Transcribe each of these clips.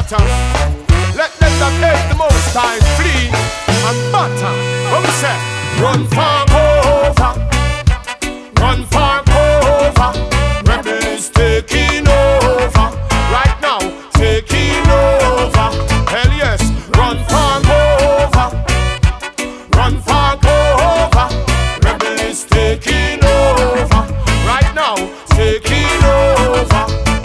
scatter. Let them that hate the most time flee and batter. What we say? Run for cover, run for cover. Rebels taking over right now, taking over. Hell yes, run for cover, run for cover. Rebels taking over right now, taking over.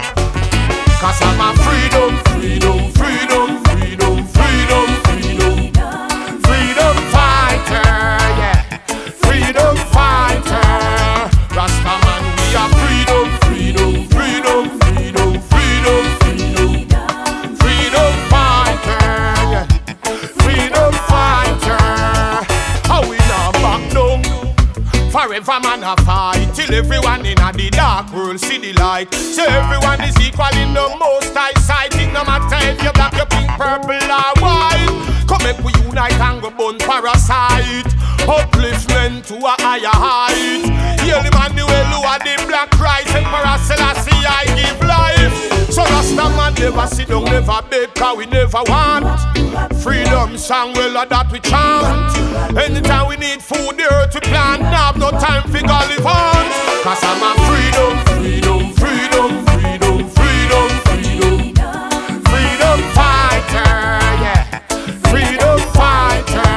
'Cause I'm a freedom, freedom, freedom, freedom, freedom, freedom, freedom fighter, yeah, freedom fighter. Rastaman, we are freedom, freedom, freedom, freedom, freedom, freedom, freedom fighter, yeah, freedom fighter. How we now back down? Forever man a fight till everyone in a the dark world see the light. So everyone is equal in the most high sight. It no matter if you're black, you pink, purple or white. Come make we unite and go burn parasite. Upliftment to a higher height. Hail Emmanuel who are the black Christ. Emperor Selassie I give life. So Rasta man never sit down, never beg, 'cause we never want. Freedom song, well that we chant. Anytime we need food, the earth we plant. Now have no time for Gullivan. 'Cause I'm a freedom, freedom, freedom, freedom, freedom, freedom, freedom fighter, yeah, freedom fighter.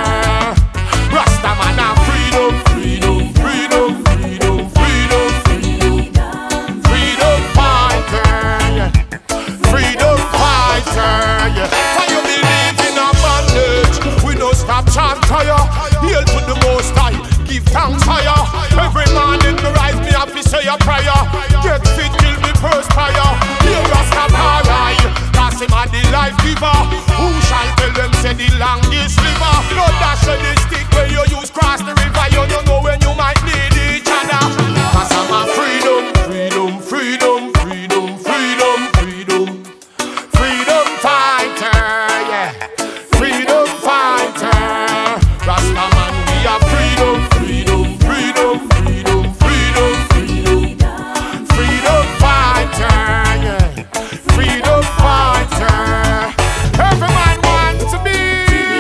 Rasta man a freedom, freedom, freedom, freedom, freedom, freedom, freedom fighter, yeah, freedom fighter, yeah. For you believe in a bondage, we no stop chant higher. Hail to the Most High, give thanks higher. Every morning me rise, me have to say a prayer. Get fit till me perspire. Hear Rastafari, 'cause him a the life giver. Who shall tell them say the longest liver? No dash of the stick when you use cross the river. You don't know when you might need each other. 'Cause I'm a freedom, freedom, freedom, freedom, freedom, freedom, freedom fighter, yeah, freedom fighter. Rastaman, we are freedom, freedom, freedom, freedom, freedom, freedom, freedom fighter, yeah, freedom fighter. Every man wants to be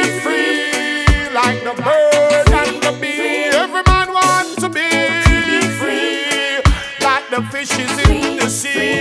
free, like the bird and the bee. Every man wants to be free, like the fishes in the sea.